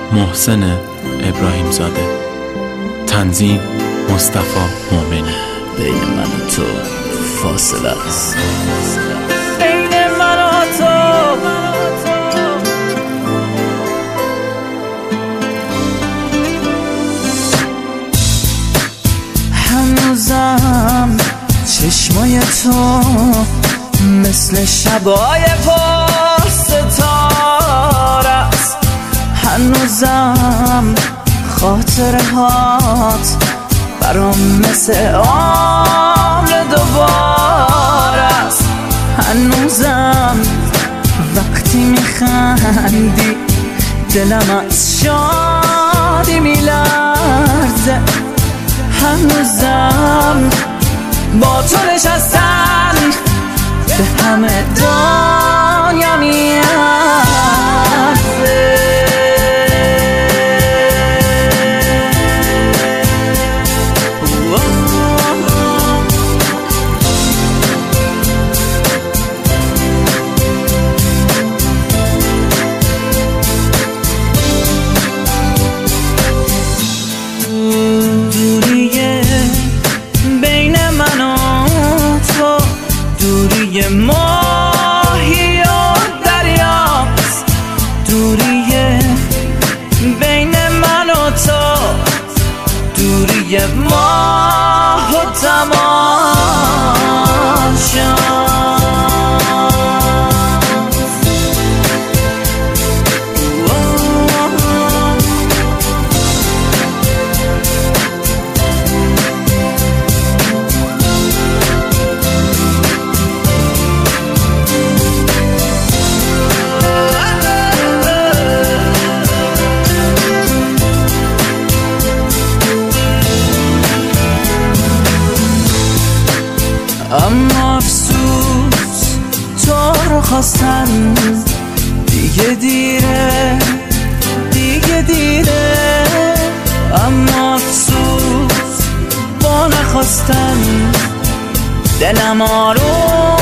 محسن ابراهیم زاده. تنظیم مصطفی مومنی. بین من و تو فاصله است، بین من و تو. هنوزم چشمای تو مثل شبای پرستاره است، هنوزم خاطره هات برام مثل عمر دوباره است، هنوزم وقتی میخندی دلم از شادی میلرزه، هنوزم با تو نشستن به همه دنیا میارزه. دوریه بین من و تو، دوری ماهی و دریاست، دوری بین من و تو، دوری ماه و تماشاست. اما افسوس تو رو خواستن دیگه دیره، دیگه دیره، اما افسوس با نخواستن دلم آروم